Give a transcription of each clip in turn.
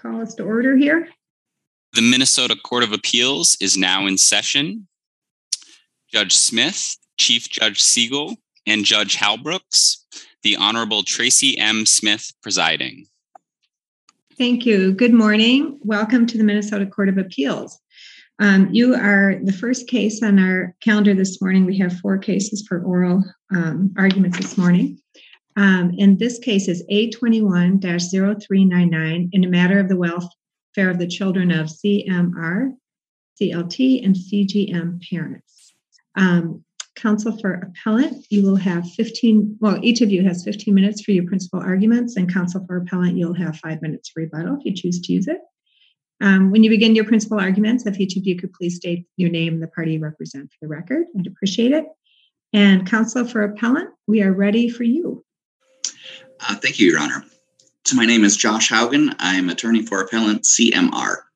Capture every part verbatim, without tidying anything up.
call us to order here. The Minnesota Court of Appeals is now in session. Judge Smith, Chief Judge Siegel, and Judge Halbrooks, the Honorable Tracy M. Smith presiding. Thank you. Good morning. Welcome to the Minnesota Court of Appeals. Um, you are the first case on our calendar this morning. We have four cases for oral um, arguments this morning. Um, and this case is A twenty-one dash zero three nine nine in a matter of the welfare of the children of C M R, C L T, and C G M parents. Um, counsel for appellant, you will have fifteen, well, each of you has fifteen minutes for your principal arguments, and counsel for appellant, you'll have five minutes for rebuttal if you choose to use it. Um, when you begin your principal arguments, if each of you could please state your name and the party you represent for the record, I'd appreciate it. And counsel for appellant, we are ready for you. Uh, thank you, Your Honor. So my name is Josh Haugen. I'm attorney for appellant C M R.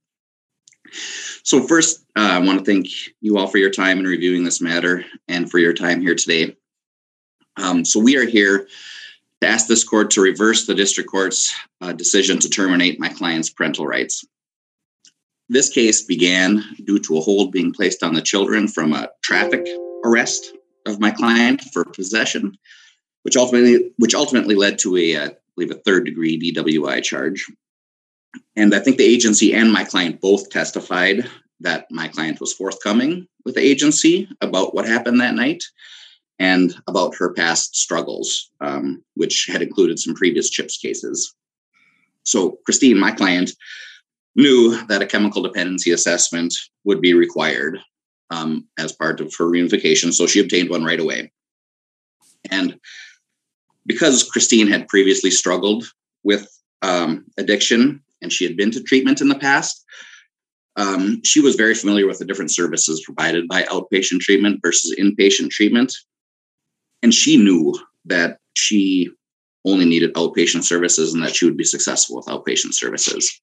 So first, uh, I want to thank you all for your time in reviewing this matter and for your time here today. Um, so we are here to ask this court to reverse the district court's uh, decision to terminate my client's parental rights. This case began due to a hold being placed on the children from a traffic arrest of my client for possession, which ultimately which ultimately led to a, uh, I believe, a third degree D W I charge. And I think the agency and my client both testified that my client was forthcoming with the agency about what happened that night and about her past struggles, um, which had included some previous CHIPS cases. So Christine, my client, knew that a chemical dependency assessment would be required um, as part of her reunification, so she obtained one right away. And because Christine had previously struggled with um, addiction and she had been to treatment in the past, um, she was very familiar with the different services provided by outpatient treatment versus inpatient treatment. And she knew that she only needed outpatient services and that she would be successful with outpatient services.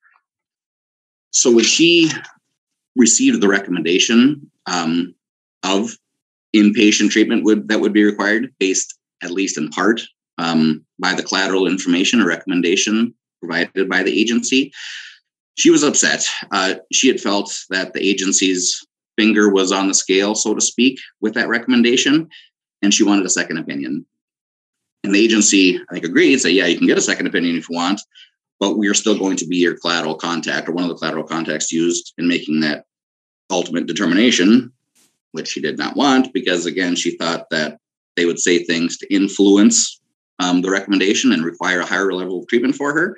So when she received the recommendation um, of inpatient treatment would that would be required, based at least in part um, by the collateral information or recommendation provided by the agency, she was upset. Uh, she had felt that the agency's finger was on the scale, so to speak, with that recommendation, and she wanted a second opinion. And the agency, I think, agreed, said, yeah, you can get a second opinion if you want, but we are still going to be your collateral contact or one of the collateral contacts used in making that ultimate determination, which she did not want because, again, she thought that they would say things to influence um, the recommendation and require a higher level of treatment for her.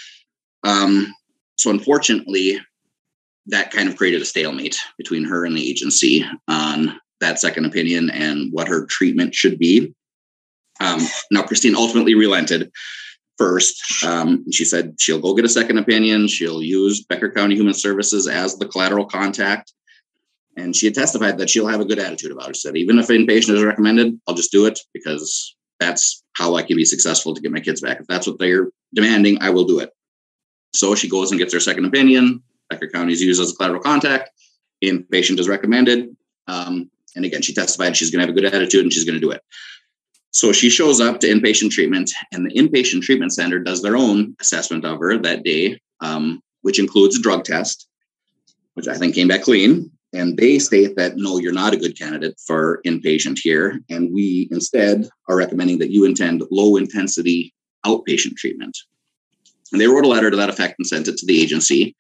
Um, so unfortunately, that kind of created a stalemate between her and the agency on that second opinion and what her treatment should be. Um, now, Christine ultimately relented. First, um, she said she'll go get a second opinion. She'll use Becker County Human Services as the collateral contact. And she had testified that she'll have a good attitude about it. She said, even if inpatient is recommended, I'll just do it because that's how I can be successful to get my kids back. If that's what they're demanding, I will do it. So she goes and gets her second opinion. Becker County is used as a collateral contact. Inpatient is recommended. Um, and again, she testified she's going to have a good attitude and she's going to do it. So she shows up to inpatient treatment, and the inpatient treatment center does their own assessment of her that day, um, which includes a drug test, which I think came back clean. And they state that, no, you're not a good candidate for inpatient here. And we instead are recommending that you attend low intensity outpatient treatment. And they wrote a letter to that effect and sent it to the agency.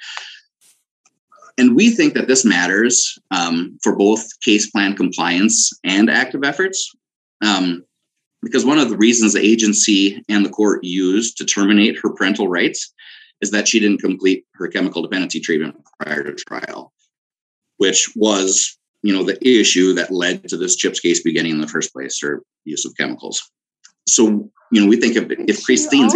And we think that this matters um, for both case plan compliance and active efforts. Um, Because one of the reasons the agency and the court used to terminate her parental rights is that she didn't complete her chemical dependency treatment prior to trial, which was, you know, the issue that led to this CHIPS case beginning in the first place, or use of chemicals. So, you know, we think if, if Christine's...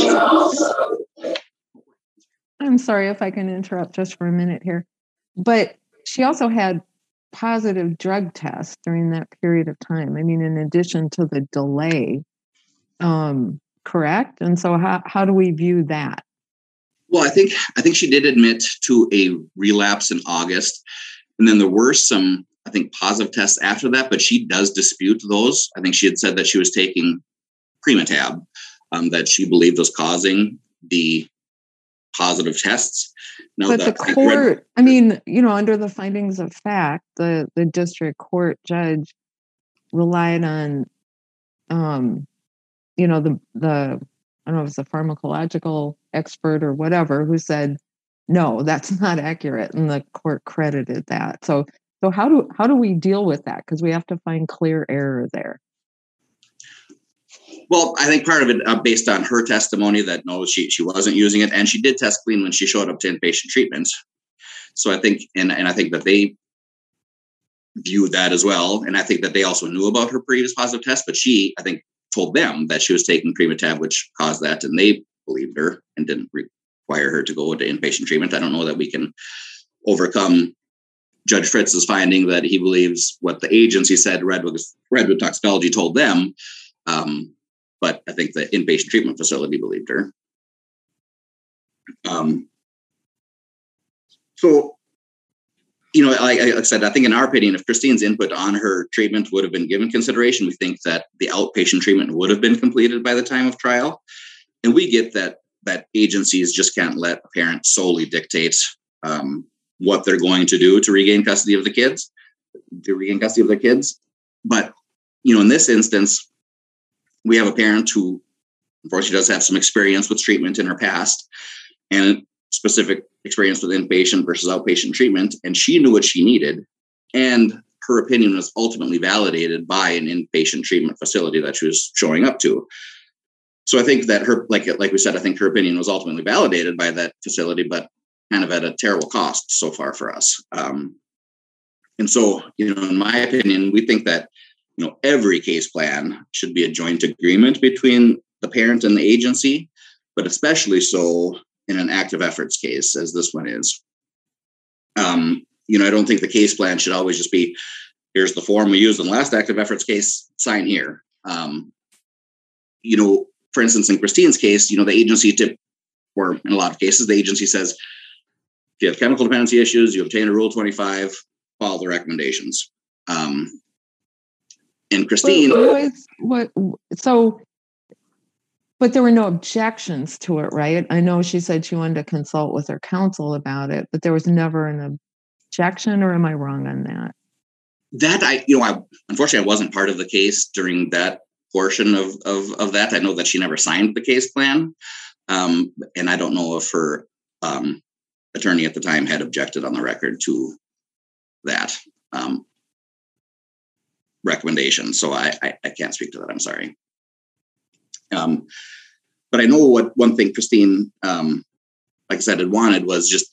I'm sorry if I can interrupt just for a minute here, but she also had positive drug tests during that period of time. I mean, in addition to the delay, um, correct? And so how, how do we view that? Well, I think I think she did admit to a relapse in August. And then there were some, I think, positive tests after that, but she does dispute those. I think she had said that she was taking Primatab, um, that she believed was causing the positive tests. Now, but the court, I mean, you know, under the findings of fact, the, the district court judge relied on, um, you know, the, the, I don't know if it's a pharmacological expert or whatever who said, no, that's not accurate. And the court credited that. So, so how do, how do we deal with that? Because we have to find clear error there. Well, I think part of it uh, based on her testimony that no, she she wasn't using it, and she did test clean when she showed up to inpatient treatment. So I think, and and I think that they viewed that as well, and I think that they also knew about her previous positive test, but she, I think, told them that she was taking Primatab, which caused that, and they believed her and didn't require her to go into inpatient treatment. I don't know that we can overcome Judge Fritz's finding that he believes what the agency said Redwood Redwood Toxicology told them. Um, But I think the inpatient treatment facility believed her. Um, so, you know, like I said, I think in our opinion, if Christine's input on her treatment would have been given consideration, we think that the outpatient treatment would have been completed by the time of trial. And we get that that agencies just can't let a parent solely dictate um, what they're going to do to regain custody of the kids, to regain custody of their kids. But, you know, in this instance, we have a parent who, unfortunately, does have some experience with treatment in her past and specific experience with inpatient versus outpatient treatment. And she knew what she needed. And her opinion was ultimately validated by an inpatient treatment facility that she was showing up to. So I think that her, like, like we said, I think her opinion was ultimately validated by that facility, but kind of at a terrible cost so far for us. Um, and so, you know, in my opinion, we think that you know, every case plan should be a joint agreement between the parent and the agency, but especially so in an active efforts case, as this one is. Um, you know, I don't think the case plan should always just be, here's the form we used in the last active efforts case, sign here. Um, you know, for instance, in Christine's case, you know, the agency tip, or in a lot of cases, the agency says, if you have chemical dependency issues, you obtain a Rule twenty-five, follow the recommendations. Um, And Christine, what, what, what, so, but there were no objections to it, right? I know she said she wanted to consult with her counsel about it, but there was never an objection, or am I wrong on that? That I, you know, I unfortunately I wasn't part of the case during that portion of of, of that. I know that she never signed the case plan, um, and I don't know if her um, attorney at the time had objected on the record to that. Um, recommendation. So I, I, I can't speak to that. I'm sorry. Um, but I know what one thing Christine, um, like I said, had wanted was just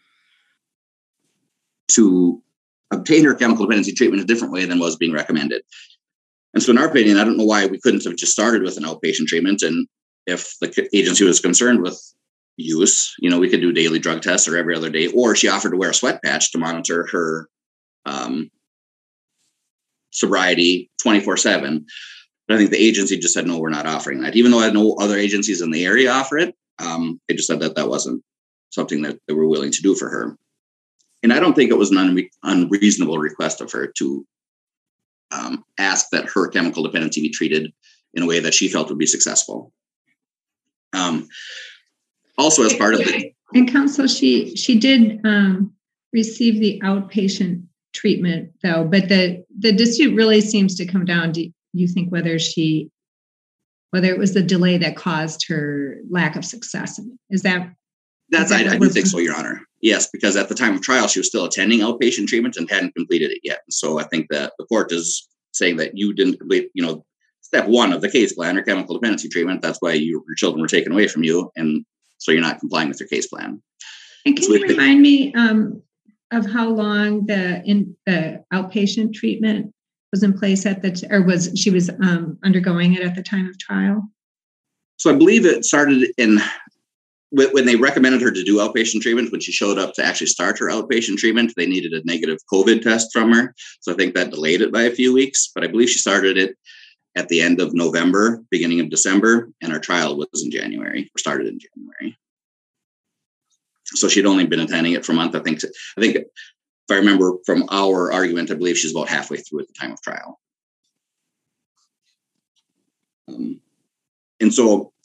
to obtain her chemical dependency treatment a different way than was being recommended. And so in our opinion, I don't know why we couldn't have just started with an outpatient treatment. And if the agency was concerned with use, you know, we could do daily drug tests or every other day, or she offered to wear a sweat patch to monitor her, um, sobriety twenty-four seven. But I think the agency just said, no, we're not offering that. Even though I know other agencies in the area offer it, um, they just said that that wasn't something that they were willing to do for her. And I don't think it was an unre- unreasonable request of her to um, ask that her chemical dependency be treated in a way that she felt would be successful. Um, also, as part of it. And counsel, she, she did um, receive the outpatient treatment though, but the the dispute really seems to come down to, you think, whether she whether it was the delay that caused her lack of success. Is that that's is that I, I do think so, Your Honor. Yes, because at the time of trial she was still attending outpatient treatment and hadn't completed it yet. So I think that the court is saying that you didn't complete, you know, step one of the case plan or chemical dependency treatment. That's why you, your children were taken away from you, and so you're not complying with your case plan. And can so you remind me um of how long the in the outpatient treatment was in place at the, or was she was um, undergoing it at the time of trial? So I believe it started in, when they recommended her to do outpatient treatment, when she showed up to actually start her outpatient treatment, they needed a negative COVID test from her. So I think that delayed it by a few weeks, but I believe she started it at the end of November, beginning of December, and her trial was in January, or started in January. So she'd only been attending it for a month. I think, I think if I remember from our argument, I believe she's about halfway through at the time of trial. Um, and so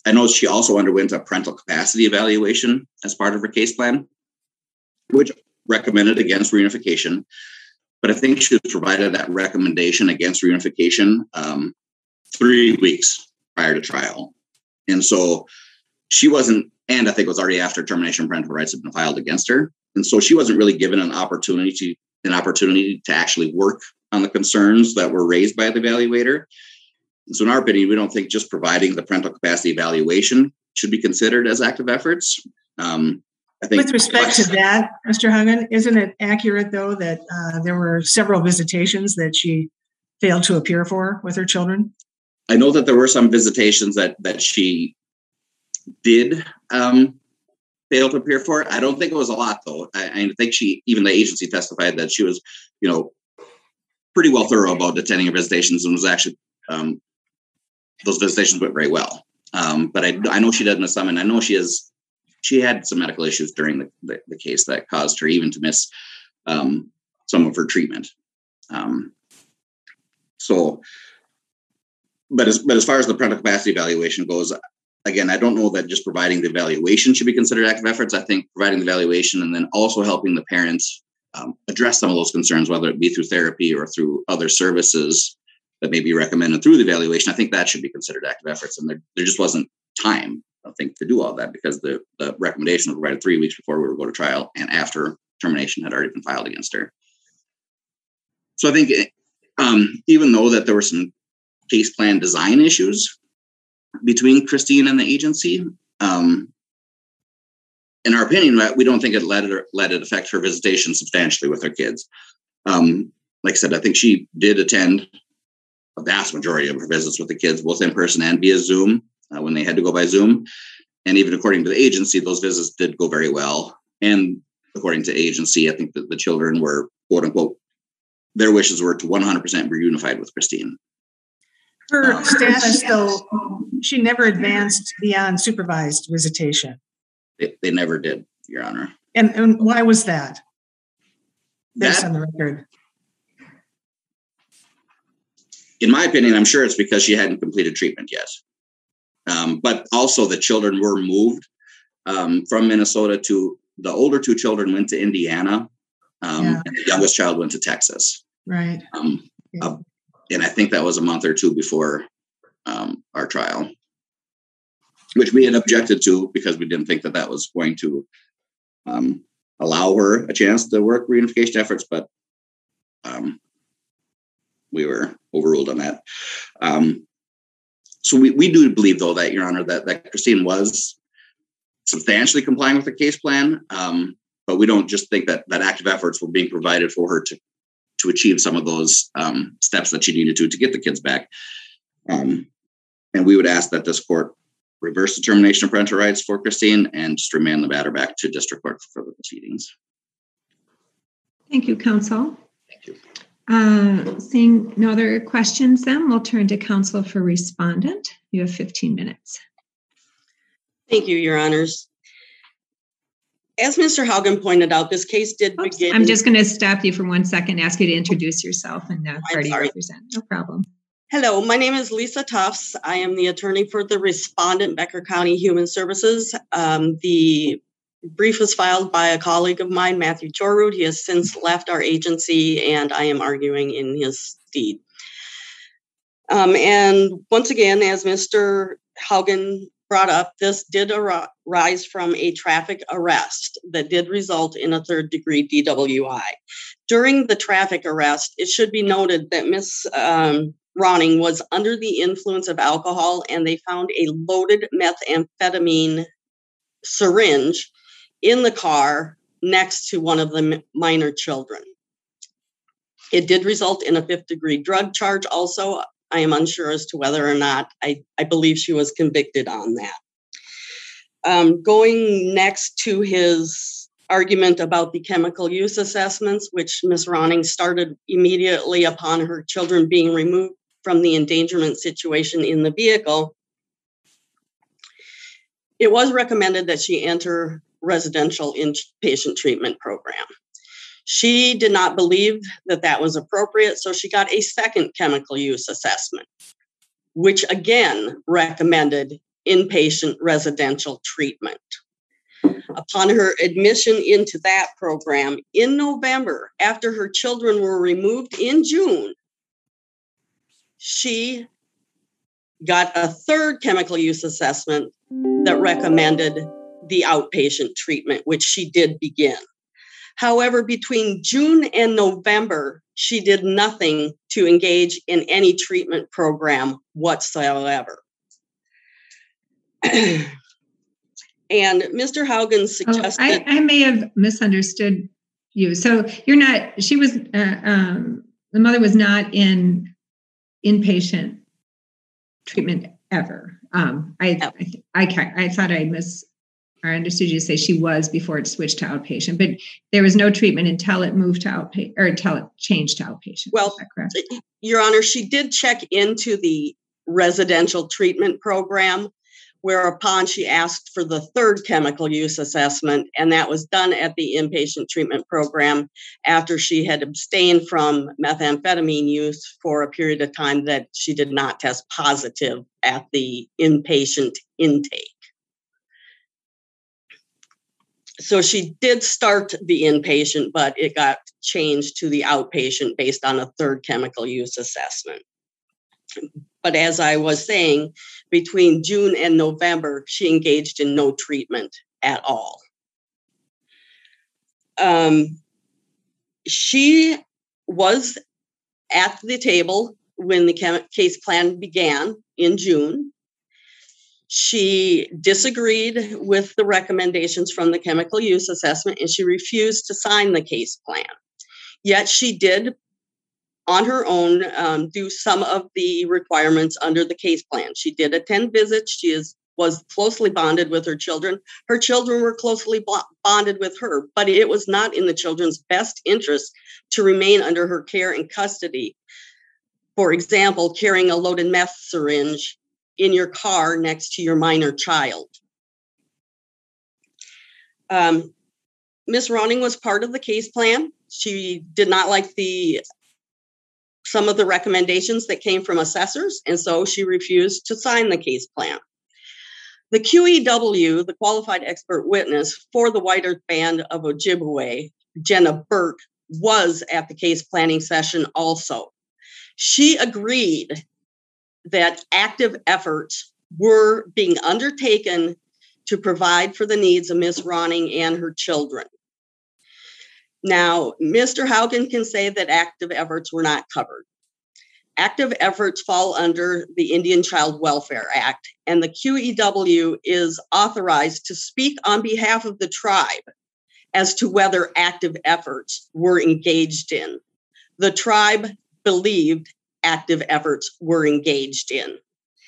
I know she also underwent a parental capacity evaluation as part of her case plan, which recommended against reunification. But I think she was provided that recommendation against reunification um, three weeks prior to trial. And so she wasn't, and I think it was already after termination of parental rights had been filed against her. And so she wasn't really given an opportunity to, an opportunity to actually work on the concerns that were raised by the evaluator. And so in our opinion, we don't think just providing the parental capacity evaluation should be considered as active efforts. Um, I think with respect to that, Mister Haugen, isn't it accurate, though, that uh, there were several visitations that she failed to appear for with her children? I know that there were some visitations that that she did um, fail to appear for. I don't think it was a lot, though. I, I think she, even the agency testified that she was, you know, pretty well thorough about attending her visitations and was actually, um, those visitations went very well. Um, but I, I know she did miss some, and I know she has, she had some medical issues during the, the, the case that caused her even to miss um, some of her treatment. Um, so, but as, but as far as the parental capacity evaluation goes, again, I don't know that just providing the evaluation should be considered active efforts. I think providing the evaluation and then also helping the parents um, address some of those concerns, whether it be through therapy or through other services that may be recommended through the evaluation, I think that should be considered active efforts. And there, there just wasn't time, I think, to do all that because the, the recommendation was provided three weeks before we were going to trial and after termination had already been filed against her. So I think um, even though that there were some case plan design issues between Christine and the agency, um, in our opinion, we don't think it let it, let it affect her visitation substantially with her kids. Um, like I said, I think she did attend a vast majority of her visits with the kids, both in person and via Zoom, uh, when they had to go by Zoom. And even according to the agency, those visits did go very well. And according to agency, I think that the children were, quote unquote, their wishes were to one hundred percent reunified with Christine. Her Um, status, though, she never advanced beyond supervised visitation. They, they never did, Your Honor. And, and why was that? Based That, on the record. in my opinion, I'm sure it's because she hadn't completed treatment yet. Um, but also the children were moved um, from Minnesota to, the older two children went to Indiana, um, Yeah. and the youngest child went to Texas. Right. Um, Yeah. uh, and I think that was a month or two before um, our trial, which we had objected to because we didn't think that that was going to um, allow her a chance to work reunification efforts, but um, we were overruled on that. Um, so we, we do believe, though, that, Your Honor, that, that Christine was substantially complying with the case plan, um, but we don't just think that, that active efforts were being provided for her to to achieve some of those um, steps that she needed to to get the kids back. Um, and we would ask that this court reverse the termination of parental rights for Christine and just remand the matter back to district court for further proceedings. Thank you, counsel. Thank you. Uh, seeing no other questions, then we'll turn to counsel for respondent. You have fifteen minutes. Thank you, Your Honors. As Mister Haugen pointed out, this case did Oops, begin. I'm just going to stop you for one second, ask you to introduce yourself and the party you represent. No problem. Hello, my name is Lisa Tufts. I am the attorney for the respondent, Becker County Human Services. Um, the brief was filed by a colleague of mine, Matthew Jorrud. He has since left our agency, and I am arguing in his stead. Um, and once again, as Mister Haugen brought up, this did arise from a traffic arrest that did result in a third degree D W I. During the traffic arrest, it should be noted that Miz Um, Ronning was under the influence of alcohol, and they found a loaded methamphetamine syringe in the car next to one of the minor children. It did result in a fifth degree drug charge also. I am unsure as to whether or not, I, I believe she was convicted on that. Um, going next to his argument about the chemical use assessments, which Miz Ronning started immediately upon her children being removed from the endangerment situation in the vehicle, it was recommended that she enter residential inpatient treatment program. She did not believe that that was appropriate, so she got a second chemical use assessment, which again recommended inpatient residential treatment. Upon her admission into that program in November, after her children were removed in June, she got a third chemical use assessment that recommended the outpatient treatment, which she did begin. However, between June and November, she did nothing to engage in any treatment program whatsoever. And Mister Haugen suggested... Oh, I, I may have misunderstood you. So you're not, she was, uh, um, the mother was not in inpatient treatment ever. Um, I, no. I, I, I thought I mis, or understood you to say she was before it switched to outpatient, but there was no treatment until it moved to outpatient, or until it changed to outpatient. Well, Your Honor, she did check into the residential treatment program, whereupon she asked for the third chemical use assessment, and that was done at the inpatient treatment program after she had abstained from methamphetamine use for a period of time that she did not test positive at the inpatient intake. So she did start the inpatient, but it got changed to the outpatient based on a third chemical use assessment. But as I was saying, between June and November, she engaged in no treatment at all. Um, she was at the table when the case plan began in June. She disagreed with the recommendations from the chemical use assessment, and she refused to sign the case plan. Yet she did, on her own, um, do some of the requirements under the case plan. She did attend visits. She is, was closely bonded with her children. Her children were closely bonded with her, but it was not in the children's best interest to remain under her care and custody. For example, carrying a loaded meth syringe in your car next to your minor child. Um, Miz Ronning was part of the case plan. She did not like the some of the recommendations that came from assessors, and so she refused to sign the case plan. The Q E W, the qualified expert witness for the White Earth Band of Ojibwe, Jenna Burke, was at the case planning session also. She agreed that active efforts were being undertaken to provide for the needs of Miz Ronning and her children. Now, Mister Haugen can say that active efforts were not covered. Active efforts fall under the Indian Child Welfare Act, and the Q E W is authorized to speak on behalf of the tribe as to whether active efforts were engaged in. The tribe believed active efforts were engaged in.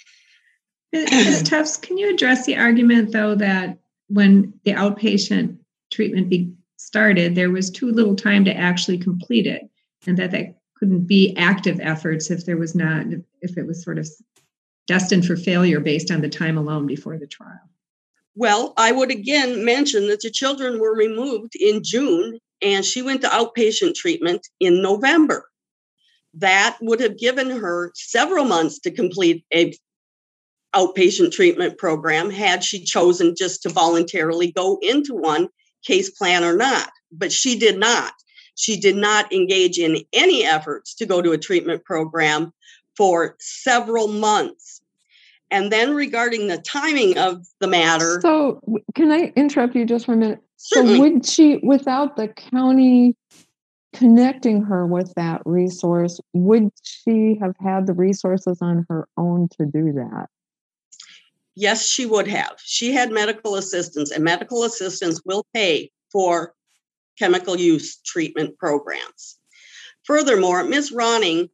Miz Tufts, can you address the argument, though, that when the outpatient treatment be started, there was too little time to actually complete it, and that that couldn't be active efforts if there was not, if it was sort of destined for failure based on the time alone before the trial? Well, I would again mention that the children were removed in June, and she went to outpatient treatment in November. That would have given her several months to complete a outpatient treatment program had she chosen just to voluntarily go into one, case plan or not. But she did not. She did not engage in any efforts to go to a treatment program for several months. And then regarding the timing of the matter. So can I interrupt you just for a minute? Certainly. So would she, without the county connecting her with that resource, would she have had the resources on her own to do that? Yes, she would have. She had medical assistance, and medical assistance will pay for chemical use treatment programs. Furthermore, Miz Ronning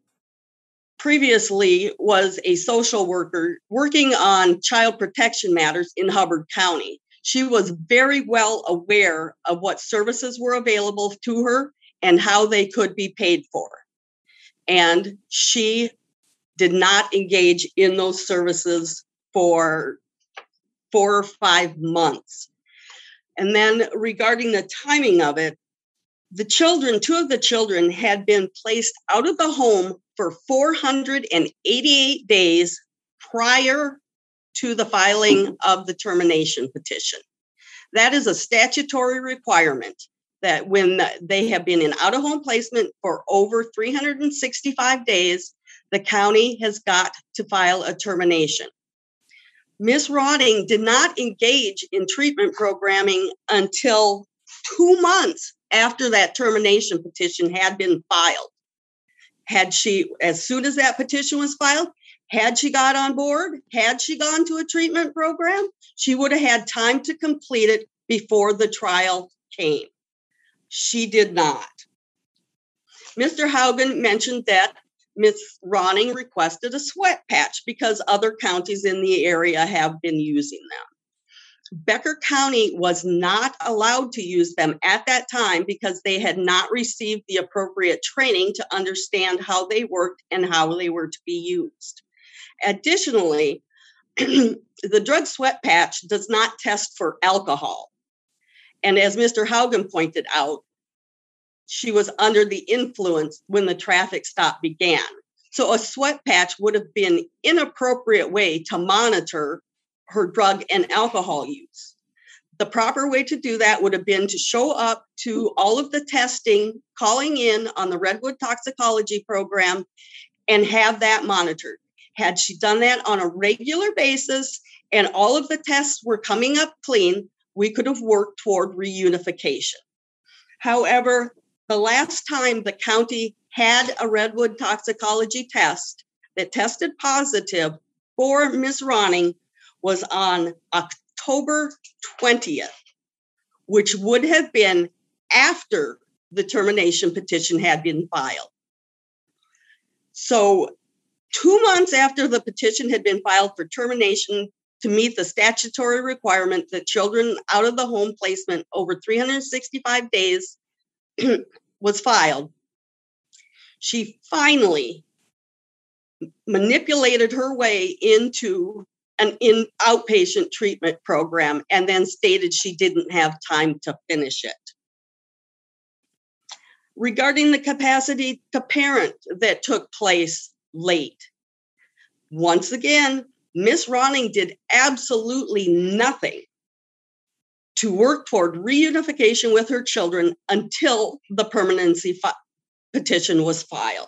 previously was a social worker working on child protection matters in Hubbard County. She was very well aware of what services were available to her and how they could be paid for. And she did not engage in those services for four or five months. And then regarding the timing of it, the children, two of the children had been placed out of the home for four hundred eighty-eight days prior to the filing of the termination petition. That is a statutory requirement that when they have been in out-of-home placement for over three hundred sixty-five days, the county has got to file a termination. Miz Ronning did not engage in treatment programming until two months after that termination petition had been filed. Had she, as soon as that petition was filed, had she got on board, had she gone to a treatment program, she would have had time to complete it before the trial came. She did not. Mister Haugen mentioned that Miz Ronning requested a sweat patch because other counties in the area have been using them. Becker County was not allowed to use them at that time because they had not received the appropriate training to understand how they worked and how they were to be used. Additionally, the drug sweat patch does not test for alcohol. And as Mister Haugen pointed out, she was under the influence when the traffic stop began. So a sweat patch would have been an inappropriate way to monitor her drug and alcohol use. The proper way to do that would have been to show up to all of the testing, calling in on the Redwood Toxicology Program, and have that monitored. Had she done that on a regular basis and all of the tests were coming up clean, we could have worked toward reunification. However, the last time the county had a Redwood toxicology test that tested positive for Miz Ronning was on October twentieth, which would have been after the termination petition had been filed. So two months after the petition had been filed for termination to meet the statutory requirement that children out of the home placement over three hundred sixty-five days was filed, she finally manipulated her way into an in outpatient treatment program and then stated she didn't have time to finish it. Regarding the capacity to parent that took place late, once again, Miz Ronning did absolutely nothing to work toward reunification with her children until the permanency fi- petition was filed.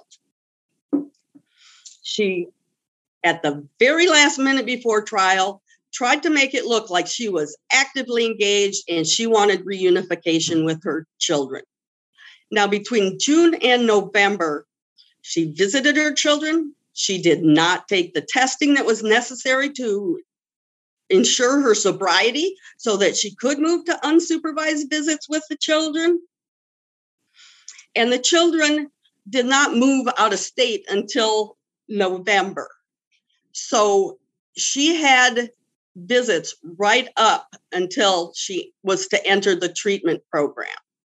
She, at the very last minute before trial, tried to make it look like she was actively engaged and she wanted reunification with her children. Now, between June and November, she visited her children. She did not take the testing that was necessary to ensure her sobriety so that she could move to unsupervised visits with the children. And the children did not move out of state until November. So she had visits right up until she was to enter the treatment program.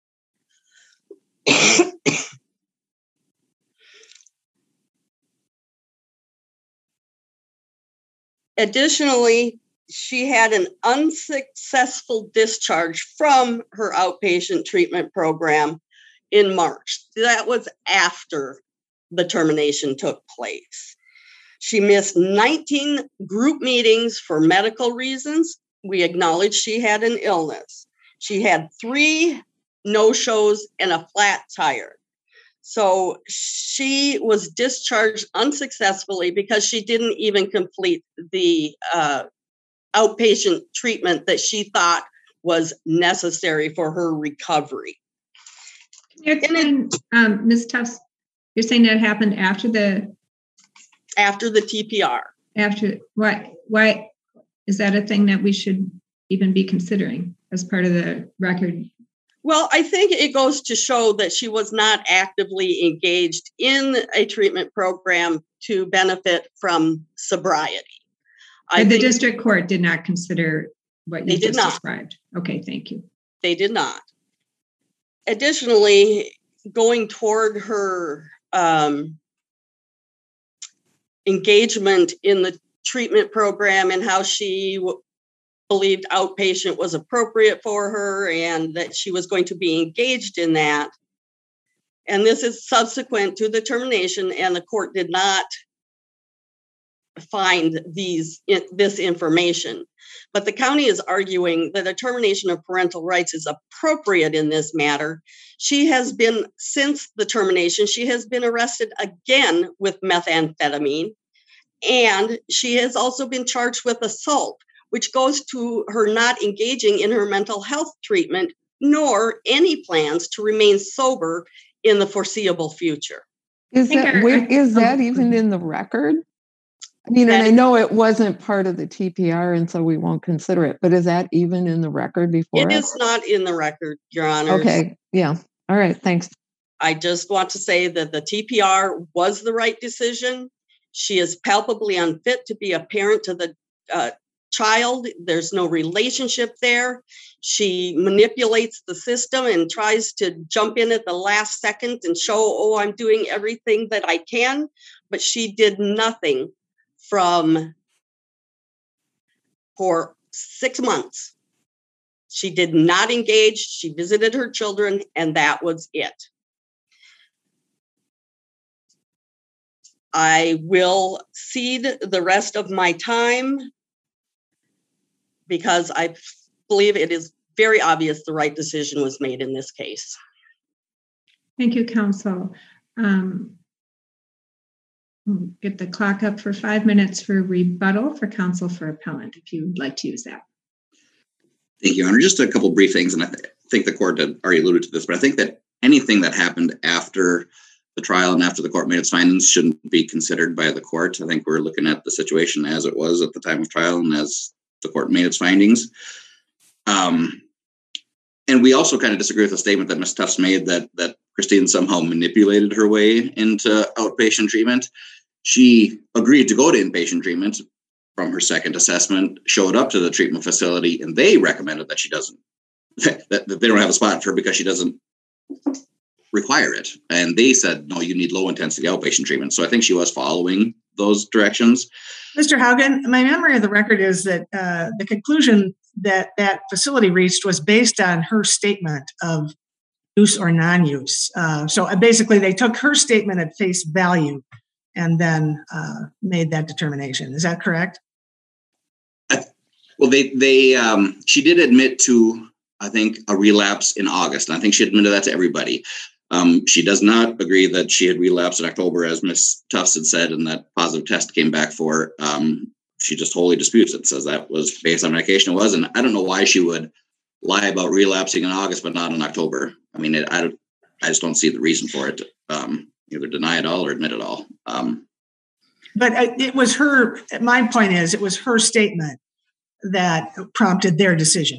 Additionally, she had an unsuccessful discharge from her outpatient treatment program in March. That was after the termination took place. She missed nineteen group meetings for medical reasons. We acknowledge she had an illness. She had three no-shows and a flat tire. So she was discharged unsuccessfully because she didn't even complete the uh, outpatient treatment that she thought was necessary for her recovery. And um, Miz Tufts, you're saying that happened after the after the T P R. After why? Why is that a thing that we should even be considering as part of the record? Well, I think it goes to show that she was not actively engaged in a treatment program to benefit from sobriety. I the think district court did not consider what you They did just not. described. Okay, thank you. They did not. Additionally, going toward her um, engagement in the treatment program and how she w- believed outpatient was appropriate for her and that she was going to be engaged in that. And this is subsequent to the termination, and the court did not find these this information. But the county is arguing that a termination of parental rights is appropriate in this matter. She has been, since the termination, she has been arrested again with methamphetamine, and she has also been charged with assault, which goes to her not engaging in her mental health treatment, nor any plans to remain sober in the foreseeable future. Is that, wait, is that even in the record? I mean, and I know it wasn't part of the T P R, and so we won't consider it, but is that even in the record before? It is not in the record, Your Honor. Okay, yeah. All right, thanks. I just want to say that the T P R was the right decision. She is palpably unfit to be a parent to the uh, child. There's no relationship there. She manipulates the system and tries to jump in at the last second and show, oh, I'm doing everything that I can, but she did nothing from for six months. She did not engage. She visited her children, and that was it. I will cede the rest of my time because I believe it is very obvious the right decision was made in this case. Thank you, counsel. Um, get the clock up for five minutes for rebuttal for counsel for appellant, if you would like to use that. Thank you, Honor. Just a couple brief things, and I th- think the court had already alluded to this, but I think that anything that happened after the trial and after the court made its findings shouldn't be considered by the court. I think we're looking at the situation as it was at the time of trial and as the court made its findings. Um, and we also kind of disagree with the statement that Miz Tufts made that that Christine somehow manipulated her way into outpatient treatment. She agreed to go to inpatient treatment from her second assessment, showed up to the treatment facility, and they recommended that she doesn't, that, that they don't have a spot for her because she doesn't require it. And they said, no, you need low intensity outpatient treatment. So I think she was following those directions. Mister Haugen, my memory of the record is that uh, the conclusion that that facility reached was based on her statement of use or non-use. Uh, so basically they took her statement at face value and then uh, made that determination. Is that correct? I, well, they, they, um, she did admit to, I think, a relapse in August. And I think she admitted that to everybody. Um, she does not agree that she had relapsed in October, as Miz Tufts had said, and that positive test came back for. Um, she just wholly disputes it, says that was based on medication. It was, and I don't know why she would lie about relapsing in August, but not in October. I mean, it, I, I just don't see the reason for it. Um, either deny it all or admit it all. Um, but it was her, my point is, it was her statement that prompted their decision.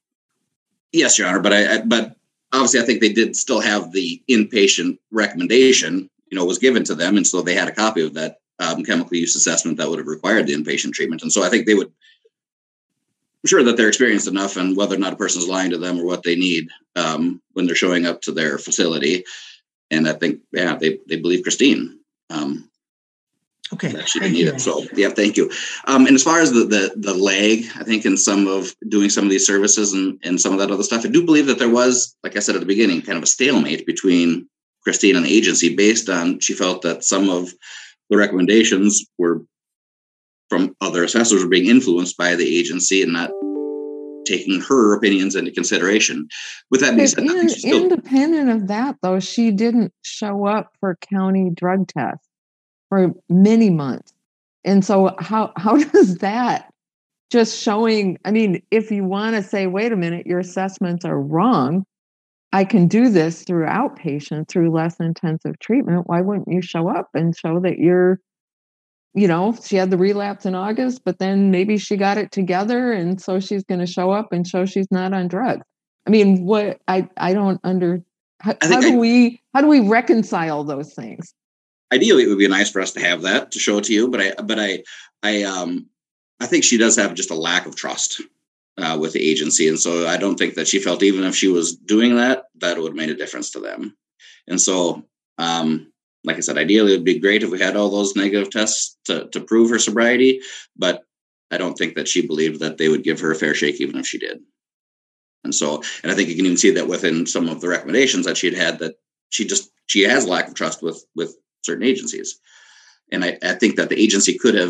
Yes, Your Honor, but I, I but obviously I think they did still have the inpatient recommendation, you know, was given to them. And so they had a copy of that um, chemical use assessment that would have required the inpatient treatment. And so I think they would, I'm sure that they're experienced enough and whether or not a person's lying to them or what they need um, when they're showing up to their facility. And I think, yeah, they, they believe Christine. Um, okay. That she didn't need it. So, yeah, thank you. Um, and as far as the, the the lag, I think in some of doing some of these services and, and some of that other stuff, I do believe that there was, like I said at the beginning, kind of a stalemate between Christine and the agency based on, she felt that some of the recommendations were from other assessors were being influenced by the agency and not taking her opinions into consideration. With that being said, in, still, independent of that, though, she didn't show up for county drug tests for many months. And so how how does that just showing, I mean, if you want to say, wait a minute, your assessments are wrong, I can do this through outpatient, through less intensive treatment, why wouldn't you show up and show that you're, you know, she had the relapse in August, but then maybe she got it together, and so she's going to show up and show she's not on drugs. I mean, what I, I don't under how, how do I, we how do we reconcile those things? Ideally, it would be nice for us to have that to show it to you, but I but I I um I think she does have just a lack of trust uh, with the agency, and so I don't think that she felt even if she was doing that, that would have made a difference to them. And so, um, like I said, ideally, it would be great if we had all those negative tests to to prove her sobriety, but I don't think that she believed that they would give her a fair shake, even if she did. And so, and I think you can even see that within some of the recommendations that she'd had, that she just she has lack of trust with with certain agencies. And I, I think that the agency could have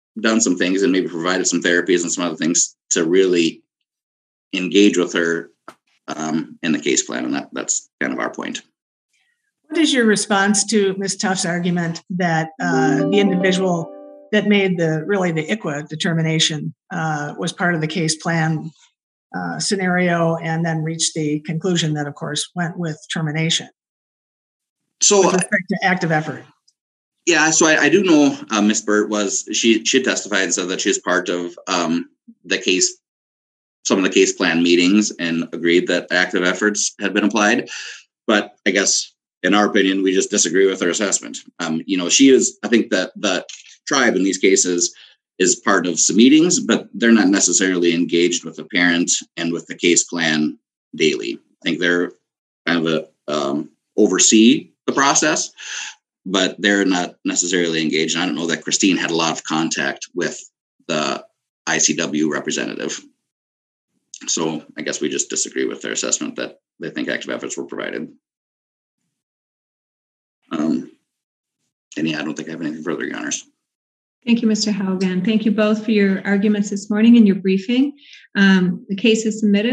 done some things and maybe provided some therapies and some other things to really engage with her um, in the case plan. And that, that's kind of our point. What is your response to Miz Tuff's argument that uh, the individual that made the really the I C W A determination uh, was part of the case plan uh, scenario and then reached the conclusion that, of course, went with termination? So, with respect to active effort. Yeah, so I, I do know uh, Miz Burt was, she she testified and said that she's part of um, the case, some of the case plan meetings, and agreed that active efforts had been applied. But I guess, in our opinion, we just disagree with her assessment. Um, you know, she is, I think that the tribe in these cases is part of some meetings, but they're not necessarily engaged with the parent and with the case plan daily. I think they're kind of a um, oversee the process, but they're not necessarily engaged. And I don't know that Christine had a lot of contact with the I C W representative. So I guess we just disagree with their assessment that they think active efforts were provided. Um, and yeah, I don't think I have anything further, Your Honors. Thank you, Mister Haugen. Thank you both for your arguments this morning and your briefing. Um, the case is submitted.